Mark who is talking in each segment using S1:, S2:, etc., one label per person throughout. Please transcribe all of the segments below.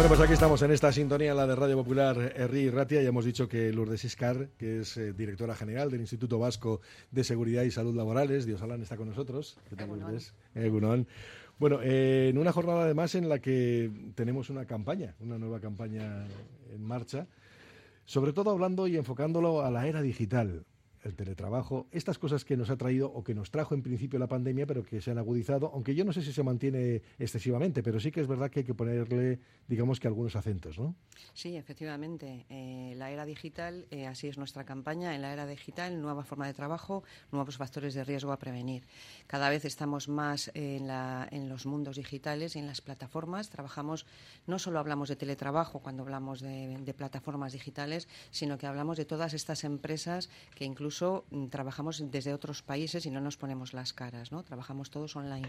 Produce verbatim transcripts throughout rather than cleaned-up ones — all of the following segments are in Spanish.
S1: Bueno, pues aquí estamos en esta sintonía, la de Radio Popular Herri y Ratia. Ya hemos dicho que Lourdes Iscar, que es eh, directora general del Instituto Vasco de Seguridad y Salud Laborales, Dios Alán, está con nosotros. ¿Qué tal, Lourdes? Egunon. Bueno, eh, en una jornada además en la que tenemos una campaña, una nueva campaña en marcha, sobre todo hablando y enfocándolo a la era digital. El teletrabajo, estas cosas que nos ha traído o que nos trajo en principio la pandemia, pero que se han agudizado, aunque yo no sé si se mantiene excesivamente, pero sí que es verdad que hay que ponerle, digamos que algunos acentos, ¿no?
S2: Sí, efectivamente. Eh, la era digital, eh, así es nuestra campaña. En la era digital, nueva forma de trabajo, nuevos factores de riesgo a prevenir. Cada vez estamos más en, la, en los mundos digitales y en las plataformas. Trabajamos, no solo hablamos de teletrabajo cuando hablamos de, de plataformas digitales, sino que hablamos de todas estas empresas que incluso Incluso trabajamos desde otros países y no nos ponemos las caras, ¿no? Trabajamos todos online.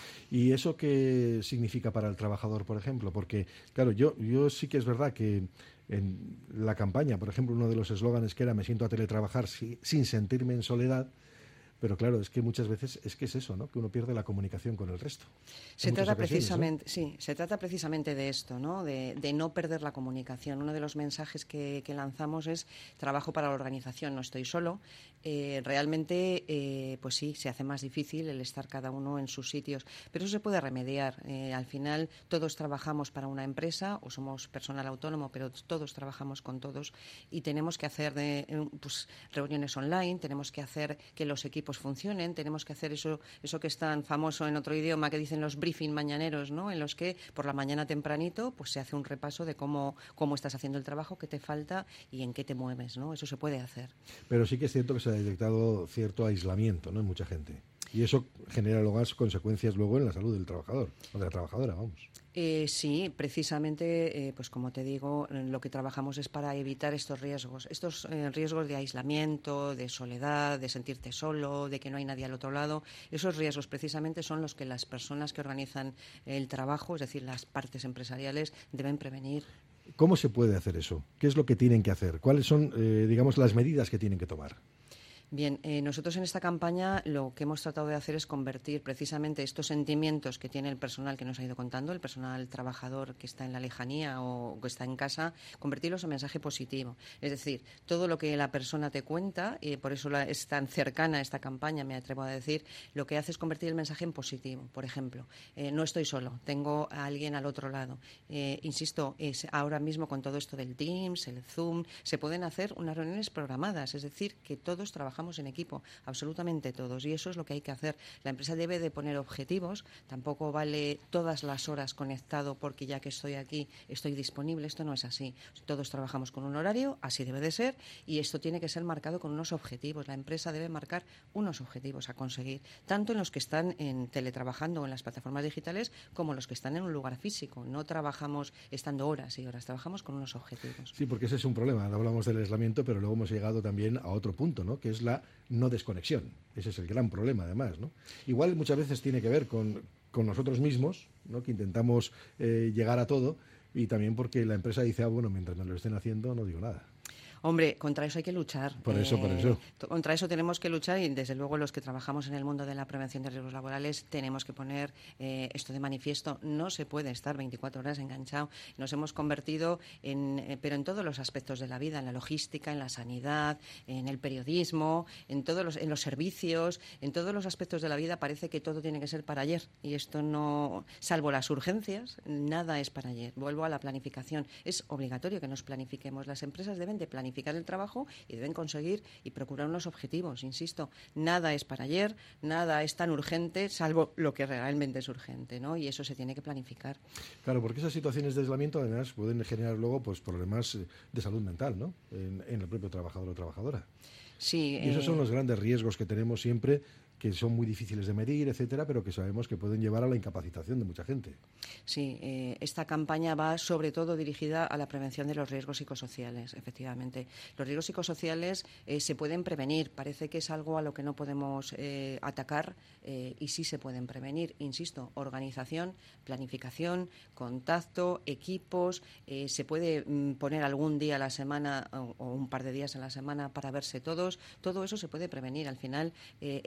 S1: ¿Y eso qué significa para el trabajador, por ejemplo? Porque, claro, yo, yo sí que es verdad que en la campaña, por ejemplo, uno de los eslóganes que era "me siento a teletrabajar si, sin sentirme en soledad", pero claro, es que muchas veces es que es eso, ¿no? Que uno pierde la comunicación con el resto.
S2: Se trata precisamente, ¿no? Sí, se trata precisamente de esto, ¿no? De, de no perder la comunicación. Uno de los mensajes que, que lanzamos es trabajo para la organización, no estoy solo. Eh, realmente, eh, pues sí, se hace más difícil el estar cada uno en sus sitios, pero eso se puede remediar. Eh, al final, todos trabajamos para una empresa o somos personal autónomo, pero todos trabajamos con todos y tenemos que hacer de, pues, reuniones online, tenemos que hacer que los equipos funcionen, tenemos que hacer eso eso que es tan famoso en otro idioma que dicen los briefing mañaneros, ¿no? En los que por la mañana tempranito pues se hace un repaso de cómo, cómo estás haciendo el trabajo, qué te falta y en qué te mueves, ¿no? Eso se puede hacer.
S1: Pero sí que es cierto que se ha detectado cierto aislamiento, ¿no? En mucha gente. Y eso genera luego consecuencias luego en la salud del trabajador o de la trabajadora, vamos.
S2: Eh, sí, precisamente, eh, pues como te digo, lo que trabajamos es para evitar estos riesgos, estos eh, riesgos de aislamiento, de soledad, de sentirte solo, de que no hay nadie al otro lado. Esos riesgos precisamente son los que las personas que organizan el trabajo, es decir, las partes empresariales, deben prevenir.
S1: ¿Cómo se puede hacer eso? ¿Qué es lo que tienen que hacer? ¿Cuáles son, eh, digamos, las medidas que tienen que tomar?
S2: Bien, eh, nosotros en esta campaña lo que hemos tratado de hacer es convertir precisamente estos sentimientos que tiene el personal que nos ha ido contando, el personal trabajador que está en la lejanía o que está en casa, convertirlos en mensaje positivo. Es decir, todo lo que la persona te cuenta, y por eso la, es tan cercana esta campaña, me atrevo a decir, lo que hace es convertir el mensaje en positivo. Por ejemplo, eh, no estoy solo, tengo a alguien al otro lado. Eh, insisto, es ahora mismo con todo esto del Teams, el Zoom, se pueden hacer unas reuniones programadas, es decir, que todos trabajamos en equipo, absolutamente todos, y eso es lo que hay que hacer. La empresa debe de poner objetivos, tampoco vale todas las horas conectado porque ya que estoy aquí estoy disponible, esto no es así. Todos trabajamos con un horario, así debe de ser, y esto tiene que ser marcado con unos objetivos. La empresa debe marcar unos objetivos a conseguir, tanto en los que están en teletrabajando o en las plataformas digitales como los que están en un lugar físico. No trabajamos estando horas y horas, trabajamos con unos objetivos.
S1: Sí, porque ese es un problema. Hablamos del aislamiento, pero luego hemos llegado también a otro punto, ¿no? Que es la no desconexión. Ese es el gran problema, además, ¿no? Igual muchas veces tiene que ver con, con nosotros mismos, ¿no? Que intentamos eh, llegar a todo, y también porque la empresa dice, ah, bueno, mientras me lo estén haciendo no digo nada.
S2: Hombre, contra eso hay que luchar.
S1: Por eso, eh, por eso.
S2: Contra eso tenemos que luchar y, desde luego, los que trabajamos en el mundo de la prevención de riesgos laborales tenemos que poner eh, esto de manifiesto. No se puede estar veinticuatro horas enganchado. Nos hemos convertido, en, eh, pero en todos los aspectos de la vida, en la logística, en la sanidad, en el periodismo, en todos los, en los servicios, en todos los aspectos de la vida parece que todo tiene que ser para ayer. Y esto no, salvo las urgencias, nada es para ayer. Vuelvo a la planificación. Es obligatorio que nos planifiquemos. Las empresas deben de planificar el trabajo y deben conseguir y procurar unos objetivos. Insisto, nada es para ayer, nada es tan urgente, salvo lo que realmente es urgente, ¿no? Y eso se tiene que planificar.
S1: Claro, porque esas situaciones de aislamiento además pueden generar luego pues problemas de salud mental, ¿no? En, en el propio trabajador o trabajadora.
S2: Sí.
S1: Y esos
S2: eh...
S1: son los grandes riesgos que tenemos siempre, que son muy difíciles de medir, etcétera, pero que sabemos que pueden llevar a la incapacitación de mucha gente.
S2: Sí, eh, esta campaña va sobre todo dirigida a la prevención de los riesgos psicosociales, efectivamente. Los riesgos psicosociales eh, se pueden prevenir, parece que es algo a lo que no podemos eh, atacar eh, y sí se pueden prevenir. Insisto, organización, planificación, contacto, equipos, eh, se puede mm, poner algún día a la semana o, o un par de días a la semana para verse todos, todo eso se puede prevenir. Al final, eh, el estar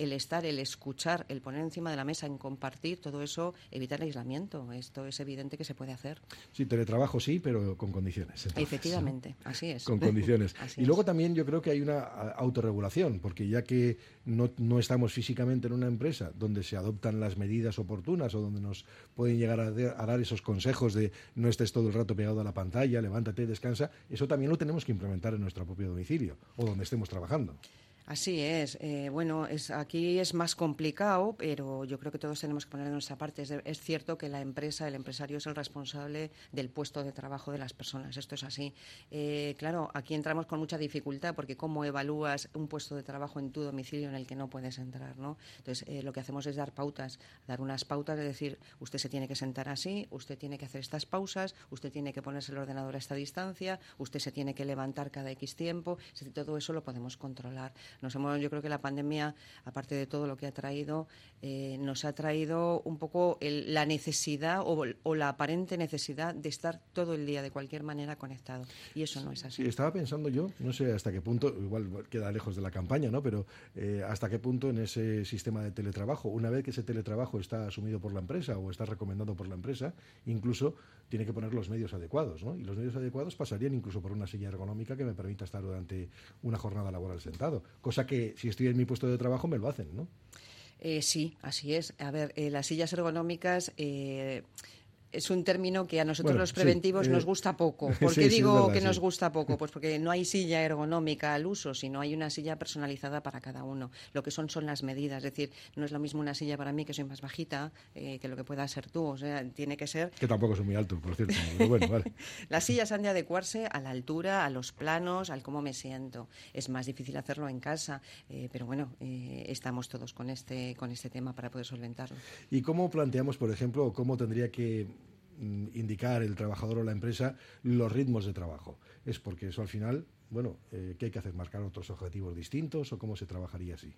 S2: hablar, el escuchar, el poner encima de la mesa, en compartir, todo eso evita el aislamiento. Esto es evidente que se puede hacer.
S1: Sí, teletrabajo sí, pero con condiciones. Entonces,
S2: efectivamente, ¿no? Así es.
S1: Con condiciones.
S2: Así
S1: y luego
S2: es.
S1: también yo creo que hay una autorregulación, porque ya que no, no estamos físicamente en una empresa donde se adoptan las medidas oportunas o donde nos pueden llegar a, de, a dar esos consejos de no estés todo el rato pegado a la pantalla, levántate, descansa, eso también lo tenemos que implementar en nuestro propio domicilio o donde estemos trabajando.
S2: Así es. Eh, bueno, es, aquí es más complicado, pero yo creo que todos tenemos que poner de nuestra parte. Es, de, es cierto que la empresa, el empresario es el responsable del puesto de trabajo de las personas. Esto es así. Eh, claro, aquí entramos con mucha dificultad porque ¿cómo evalúas un puesto de trabajo en tu domicilio en el que no puedes entrar, ¿no? Entonces, eh, lo que hacemos es dar pautas, dar unas pautas, es decir, usted se tiene que sentar así, usted tiene que hacer estas pausas, usted tiene que ponerse el ordenador a esta distancia, usted se tiene que levantar cada X tiempo. Es decir, todo eso lo podemos controlar. Nos hemos, yo creo que la pandemia, aparte de todo lo que ha traído, eh, nos ha traído un poco el, la necesidad o, o la aparente necesidad de estar todo el día de cualquier manera conectado. Y eso no es así.
S1: Sí, estaba pensando yo, no sé hasta qué punto, igual queda lejos de la campaña, ¿no? Pero eh, hasta qué punto en ese sistema de teletrabajo, una vez que ese teletrabajo está asumido por la empresa o está recomendado por la empresa, incluso tiene que poner los medios adecuados, ¿no? Y los medios adecuados pasarían incluso por una silla ergonómica que me permita estar durante una jornada laboral sentado, cosa que si estoy en mi puesto de trabajo me lo hacen, ¿no?
S2: Eh, sí, así es. A ver, eh, las sillas ergonómicas... Eh, es un término que a nosotros bueno, los preventivos sí, eh, nos gusta poco. ¿Por qué sí, digo sí, verdad, que sí. nos gusta poco? Pues porque no hay silla ergonómica al uso, sino hay una silla personalizada para cada uno. Lo que son son las medidas. Es decir, no es lo mismo una silla para mí, que soy más bajita, eh, que lo que puedas ser tú. O sea, tiene que ser...
S1: Que tampoco soy muy alto, por cierto. Pero bueno, vale.
S2: Las sillas han de adecuarse a la altura, a los planos, al cómo me siento. Es más difícil hacerlo en casa, eh, pero bueno, eh, estamos todos con este, con este tema para poder solventarlo.
S1: ¿Y cómo planteamos, por ejemplo, cómo tendría que indicar el trabajador o la empresa los ritmos de trabajo? Es porque eso al final, bueno, eh, ¿qué hay que hacer? ¿Marcar otros objetivos distintos o cómo se trabajaría así?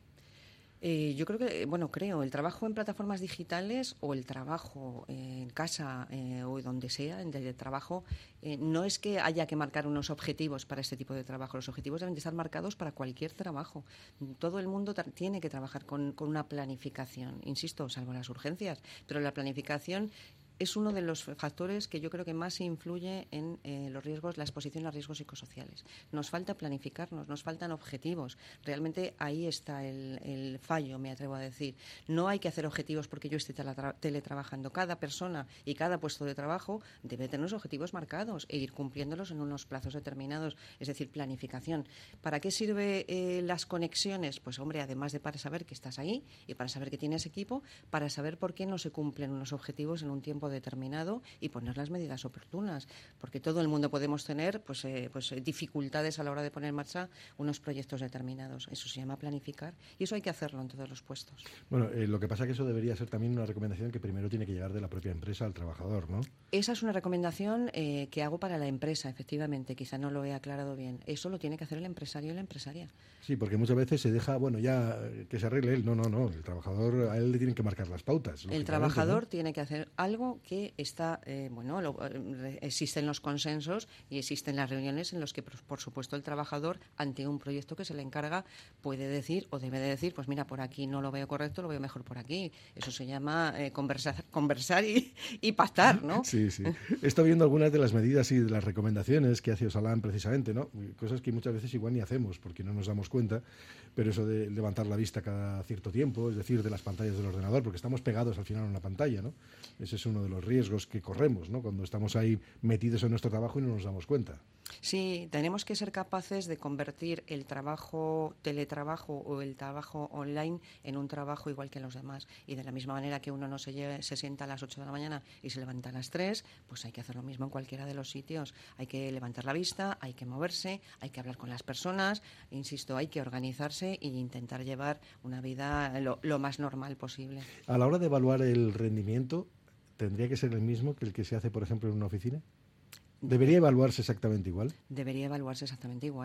S2: Eh, yo creo que, bueno, creo, el trabajo en plataformas digitales o el trabajo eh, en casa eh, o donde sea, en el trabajo, eh, no es que haya que marcar unos objetivos para este tipo de trabajo. Los objetivos deben de estar marcados para cualquier trabajo. Todo el mundo tiene que trabajar con, con una planificación, insisto, salvo las urgencias, pero la planificación es uno de los factores que yo creo que más influye en eh, los riesgos, la exposición a riesgos psicosociales. Nos falta planificarnos, nos faltan objetivos. Realmente ahí está el, el fallo, me atrevo a decir. No hay que hacer objetivos porque yo esté teletrabajando. Cada persona y cada puesto de trabajo debe tener unos objetivos marcados e ir cumpliéndolos en unos plazos determinados. Es decir, planificación. ¿Para qué sirve eh, las conexiones? Pues, hombre, además de para saber que estás ahí y para saber que tienes equipo, para saber por qué no se cumplen unos objetivos en un tiempo determinado y poner las medidas oportunas, porque todo el mundo podemos tener pues, eh, pues dificultades a la hora de poner en marcha unos proyectos determinados. Eso se llama planificar y eso hay que hacerlo en todos los puestos.
S1: Bueno, eh, lo que pasa es que eso debería ser también una recomendación que primero tiene que llegar de la propia empresa al trabajador, ¿no?
S2: Esa es una recomendación eh, que hago para la empresa, efectivamente, quizá no lo he aclarado bien. Eso lo tiene que hacer el empresario y la empresaria.
S1: Sí, porque muchas veces se deja, bueno, ya que se arregle él. No, no, no, el trabajador, a él le tienen que marcar las pautas.
S2: El trabajador, ¿no?, tiene que hacer algo que está, eh, bueno, lo, eh, existen los consensos y existen las reuniones en las que, por, por supuesto, el trabajador, ante un proyecto que se le encarga, puede decir o debe de decir, pues mira, por aquí no lo veo correcto, lo veo mejor por aquí. Eso se llama eh, conversar, conversar y, y pactar, ¿no?
S1: Sí, sí. He estado viendo algunas de las medidas y de las recomendaciones que hace Osalan precisamente, ¿no? Cosas que muchas veces igual ni hacemos porque no nos damos cuenta, pero eso de levantar la vista cada cierto tiempo, es decir, de las pantallas del ordenador, porque estamos pegados al final a una pantalla, ¿no? Ese es uno de los riesgos que corremos, ¿no?, cuando estamos ahí metidos en nuestro trabajo y no nos damos cuenta.
S2: Sí, tenemos que ser capaces de convertir el trabajo, teletrabajo o el trabajo online en un trabajo igual que los demás. Y de la misma manera que uno no se, lleve, se sienta a las ocho de la mañana y se levanta a las tres, pues hay que hacer lo mismo en cualquiera de los sitios. Hay que levantar la vista, hay que moverse, hay que hablar con las personas, insisto, hay que organizarse e intentar llevar una vida lo, lo más normal posible.
S1: A la hora de evaluar el rendimiento, ¿tendría que ser el mismo que el que se hace, por ejemplo, en una oficina? ¿Debería evaluarse exactamente igual?
S2: Debería evaluarse exactamente igual.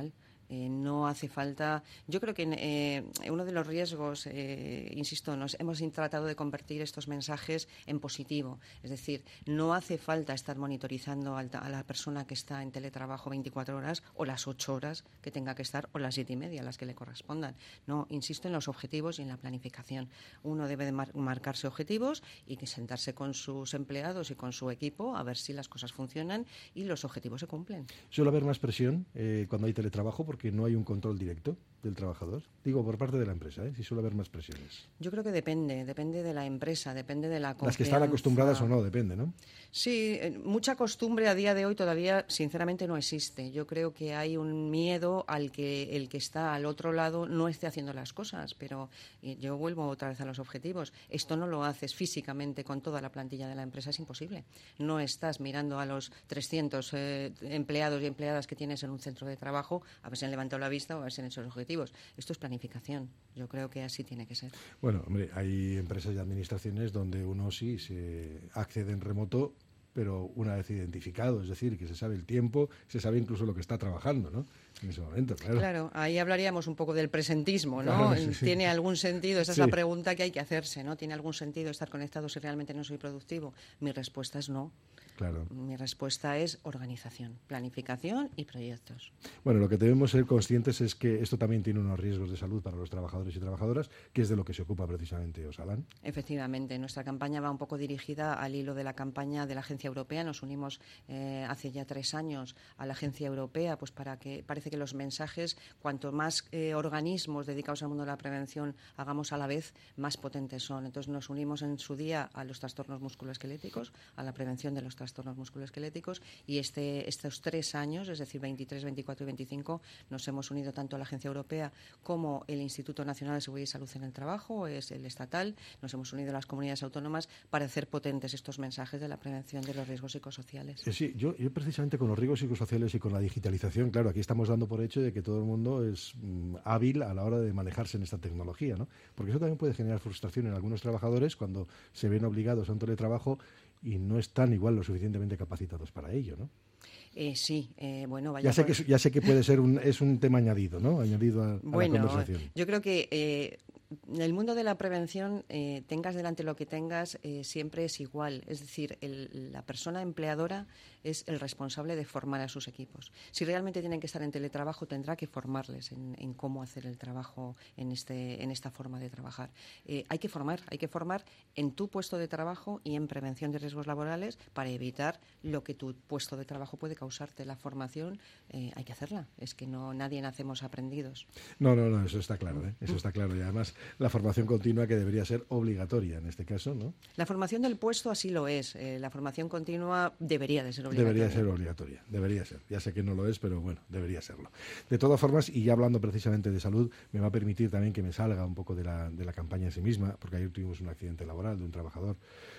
S2: Eh, no hace falta... Yo creo que eh, uno de los riesgos, eh, insisto, nos hemos tratado de convertir estos mensajes en positivo. Es decir, no hace falta estar monitorizando a la persona que está en teletrabajo veinticuatro horas o las ocho horas que tenga que estar o las siete y media, las que le correspondan. No, insisto en los objetivos y en la planificación. Uno debe de mar- marcarse objetivos y que sentarse con sus empleados y con su equipo a ver si las cosas funcionan y los objetivos se cumplen.
S1: ¿Suele haber más presión eh, cuando hay teletrabajo porque no hay un control directo del trabajador? Digo, por parte de la empresa, ¿eh? Si suele haber más presiones.
S2: Yo creo que depende, depende de la empresa, depende de la confianza.
S1: Las que están acostumbradas o no, depende, ¿no?
S2: Sí, mucha costumbre a día de hoy todavía, sinceramente, no existe. Yo creo que hay un miedo al que el que está al otro lado no esté haciendo las cosas, pero yo vuelvo otra vez a los objetivos. Esto no lo haces físicamente con toda la plantilla de la empresa, es imposible. No estás mirando a los trescientos eh, empleados y empleadas que tienes en un centro de trabajo a ver si han levantado la vista o a ver si han hecho los objetivos. Esto es planificación. Yo creo que así tiene que ser.
S1: Bueno, hombre, hay empresas y administraciones donde uno sí se accede en remoto, pero una vez identificado, es decir, que se sabe el tiempo, se sabe incluso lo que está trabajando, ¿no? En ese momento, claro.
S2: Claro, ahí hablaríamos un poco del presentismo, ¿no?
S1: Claro, sí, sí.
S2: ¿Tiene algún sentido? Esa
S1: Sí.
S2: es la pregunta que hay que hacerse, ¿no? ¿Tiene algún sentido estar conectado si realmente no soy productivo? Mi respuesta es no.
S1: Claro.
S2: Mi respuesta es organización, planificación y proyectos.
S1: Bueno, lo que debemos ser conscientes es que esto también tiene unos riesgos de salud para los trabajadores y trabajadoras, que es de lo que se ocupa precisamente Osalan.
S2: Efectivamente, nuestra campaña va un poco dirigida al hilo de la campaña de la Agencia Europea. Nos unimos eh, hace ya tres años a la Agencia Europea, pues para que parece que los mensajes, cuanto más eh, organismos dedicados al mundo de la prevención hagamos a la vez, más potentes son. Entonces nos unimos en su día a los trastornos musculoesqueléticos, a la prevención de los trastornos musculoesqueléticos y este, estos tres años, es decir, veintitrés, veinticuatro y veinticinco, nos hemos unido tanto a la Agencia Europea como el Instituto Nacional de Seguridad y Salud en el Trabajo, es el estatal, nos hemos unido a las comunidades autónomas para hacer potentes estos mensajes de la prevención de los riesgos psicosociales.
S1: Eh, sí, yo, yo precisamente con los riesgos psicosociales y con la digitalización, claro, aquí estamos dando por hecho de que todo el mundo es mm, hábil a la hora de manejarse en esta tecnología, ¿no? Porque eso también puede generar frustración en algunos trabajadores cuando se ven obligados a un teletrabajo y no están igual lo suficientemente capacitados para ello, ¿no?
S2: Eh, sí, eh, bueno, vaya
S1: ya sé
S2: por...
S1: que ya sé que puede ser un es un tema añadido, ¿no? Añadido a, a
S2: bueno,
S1: la conversación.
S2: Yo creo que eh, en el mundo de la prevención, eh, tengas delante lo que tengas, eh, siempre es igual. Es decir, el, la persona empleadora es el responsable de formar a sus equipos. Si realmente tienen que estar en teletrabajo, tendrá que formarles en, en cómo hacer el trabajo en, este, en esta forma de trabajar. Eh, hay que formar, hay que formar en tu puesto de trabajo y en prevención de riesgos laborales para evitar lo que tu puesto de trabajo puede causarte. La formación eh, hay que hacerla. Es que no nadie nacemos aprendidos.
S1: No, no, no, eso está claro, ¿eh? Eso está claro. Y además la formación continua que debería ser obligatoria en este caso, ¿no?
S2: La formación del puesto así lo es. Eh, la formación continua debería de ser obligatoria.
S1: Debería ser obligatoria, debería ser. Ya sé que no lo es, pero bueno, debería serlo. De todas formas, y ya hablando precisamente de salud, me va a permitir también que me salga un poco de la, de la campaña en sí misma, porque ayer tuvimos un accidente laboral de un trabajador.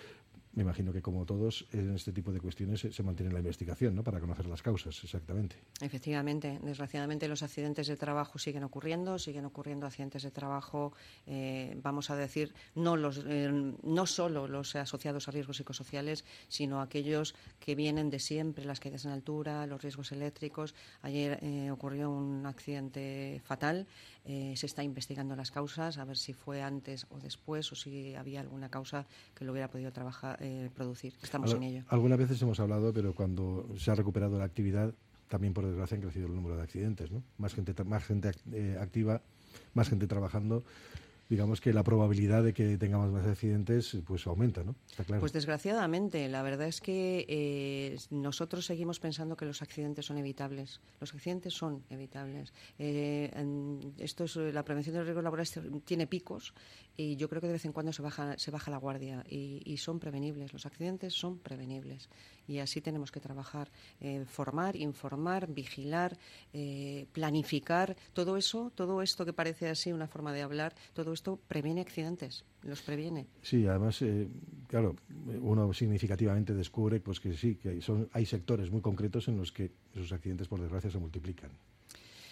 S1: Me imagino que, como todos, en este tipo de cuestiones se, se mantiene la investigación, ¿no?, para conocer las causas, exactamente.
S2: Efectivamente. Desgraciadamente, los accidentes de trabajo siguen ocurriendo, siguen ocurriendo accidentes de trabajo, eh, vamos a decir, no, los, eh, no solo los asociados a riesgos psicosociales, sino aquellos que vienen de siempre, las caídas en altura, los riesgos eléctricos. Ayer eh, ocurrió un accidente fatal. Eh, se está investigando las causas, a ver si fue antes o después o si había alguna causa que lo hubiera podido trabajar, eh, producir. Estamos
S1: Al,
S2: en ello.
S1: Algunas veces hemos hablado, pero cuando se ha recuperado la actividad, también por desgracia han crecido el número de accidentes, ¿no? Más gente, más gente eh, activa, más gente trabajando. Digamos que la probabilidad de que tengamos más accidentes pues aumenta, ¿no? Está claro.
S2: Pues desgraciadamente, la verdad es que eh, nosotros seguimos pensando que los accidentes son evitables. Los accidentes son evitables. Eh, en, esto es, la prevención de los riesgos laborales tiene picos y yo creo que de vez en cuando se baja, se baja la guardia y, y son prevenibles. Los accidentes son prevenibles y así tenemos que trabajar. Eh, formar, informar, vigilar, eh, planificar, todo eso, todo esto que parece así una forma de hablar, todo esto Esto previene accidentes, los previene.
S1: Sí, además, eh, claro, uno significativamente descubre pues que sí, que son, hay sectores muy concretos en los que esos accidentes, por desgracia, se multiplican.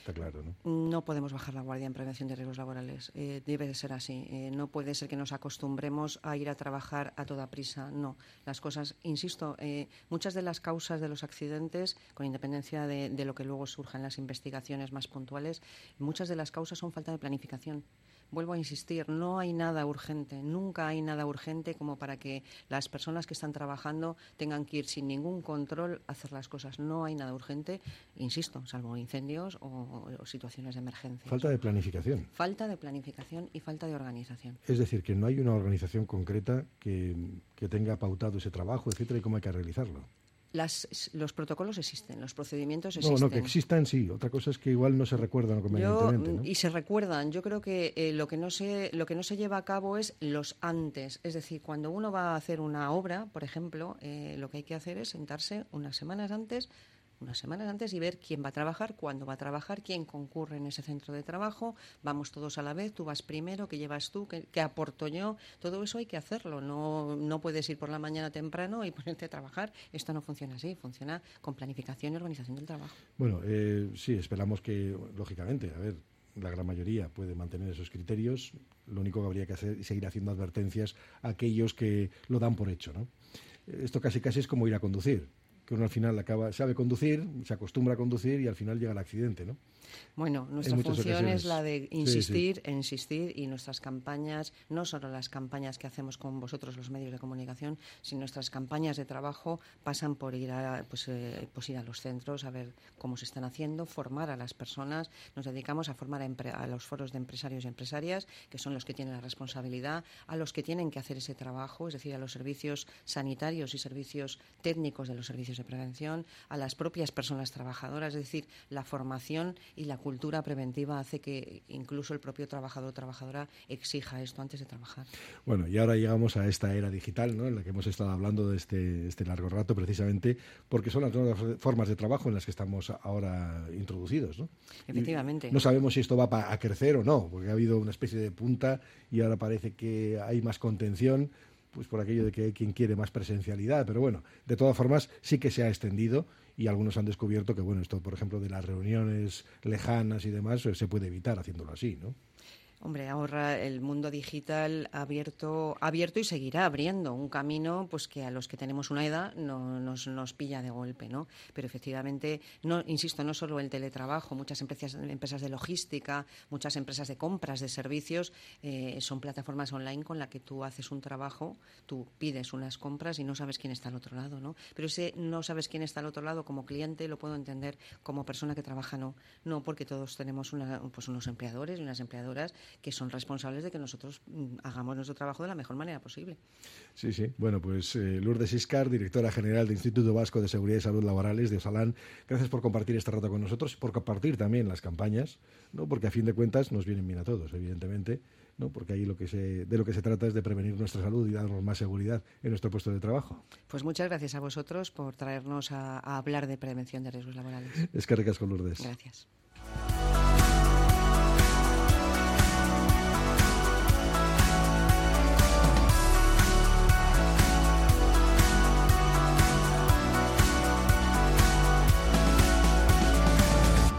S1: está claro, ¿no?
S2: No podemos bajar la guardia en prevención de riesgos laborales. Eh, debe de ser así. Eh, no puede ser que nos acostumbremos a ir a trabajar a toda prisa. No. Las cosas, insisto, eh, muchas de las causas de los accidentes, con independencia de, de lo que luego surja en las investigaciones más puntuales, muchas de las causas son falta de planificación. Vuelvo a insistir, no hay nada urgente, nunca hay nada urgente como para que las personas que están trabajando tengan que ir sin ningún control a hacer las cosas. No hay nada urgente, insisto, salvo incendios o, o situaciones de emergencia.
S1: Falta de planificación.
S2: Falta de planificación y falta de organización.
S1: Es decir, que no hay una organización concreta que, que tenga pautado ese trabajo, etcétera, y cómo hay que realizarlo.
S2: Las, los protocolos existen, los procedimientos existen.
S1: No, no, que existan sí. Otra cosa es que igual no se recuerdan convenientemente, ¿no?
S2: Y se recuerdan. Yo creo que eh, lo que no se lo que no se lleva a cabo es los antes. Es decir, cuando uno va a hacer una obra, por ejemplo, eh, lo que hay que hacer es sentarse unas semanas antes, unas semanas antes y ver quién va a trabajar, cuándo va a trabajar, quién concurre en ese centro de trabajo. Vamos todos a la vez, tú vas primero, ¿qué llevas tú? ¿Qué, qué aporto yo? Todo eso hay que hacerlo. No, no puedes ir por la mañana temprano y ponerte a trabajar. Esto no funciona así, funciona con planificación y organización del trabajo.
S1: Bueno, eh, sí, esperamos que, lógicamente, a ver, la gran mayoría puede mantener esos criterios. Lo único que habría que hacer es seguir haciendo advertencias a aquellos que lo dan por hecho, ¿no? Esto casi casi es como ir a conducir, que uno al final acaba, sabe conducir, se acostumbra a conducir y al final llega el accidente, ¿no?
S2: Bueno, nuestra función es la de insistir, sí, sí. insistir, y nuestras campañas, no solo las campañas que hacemos con vosotros los medios de comunicación, sino nuestras campañas de trabajo pasan por ir a, pues, eh, pues ir a los centros a ver cómo se están haciendo, formar a las personas. Nos dedicamos a formar a, empre- a los foros de empresarios y empresarias, que son los que tienen la responsabilidad, a los que tienen que hacer ese trabajo, es decir, a los servicios sanitarios y servicios técnicos de los servicios de prevención, a las propias personas trabajadoras, es decir, la formación y la cultura preventiva hace que incluso el propio trabajador o trabajadora exija esto antes de trabajar.
S1: Bueno, y ahora llegamos a esta era digital, ¿no?, en la que hemos estado hablando de este, este largo rato, precisamente porque son las nuevas formas de trabajo en las que estamos ahora introducidos, ¿no?
S2: Efectivamente.
S1: Y no sabemos si esto va pa- a crecer o no, porque ha habido una especie de punta y ahora parece que hay más contención, pues por aquello de que hay quien quiere más presencialidad, pero bueno, de todas formas sí que se ha extendido y algunos han descubierto que, bueno, esto, por ejemplo, de las reuniones lejanas y demás, se puede evitar haciéndolo así, ¿no?
S2: Hombre, ahora el mundo digital ha abierto, ha abierto y seguirá abriendo un camino, pues que a los que tenemos una edad no, nos, nos pilla de golpe, ¿no? Pero efectivamente, no, insisto, no solo el teletrabajo, muchas empresas, empresas de logística, muchas empresas de compras de servicios, eh, son plataformas online con las que tú haces un trabajo, tú pides unas compras y no sabes quién está al otro lado, ¿no? Pero ese no sabes quién está al otro lado como cliente lo puedo entender, como persona que trabaja no, no, porque todos tenemos una, pues unos empleadores y unas empleadoras que son responsables de que nosotros mm, hagamos nuestro trabajo de la mejor manera posible.
S1: Sí, sí. Bueno, pues eh, Lourdes Iscar, directora general del Instituto Vasco de Seguridad y Salud Laborales de Osalan, gracias por compartir este rato con nosotros, por compartir también las campañas, ¿no?, porque a fin de cuentas nos vienen bien a todos, evidentemente, ¿no?, porque ahí lo que se, de lo que se trata es de prevenir nuestra salud y darnos más seguridad en nuestro puesto de trabajo.
S2: Pues muchas gracias a vosotros por traernos a, a hablar de prevención de riesgos laborales.
S1: Es que ricas con Lourdes.
S2: Gracias.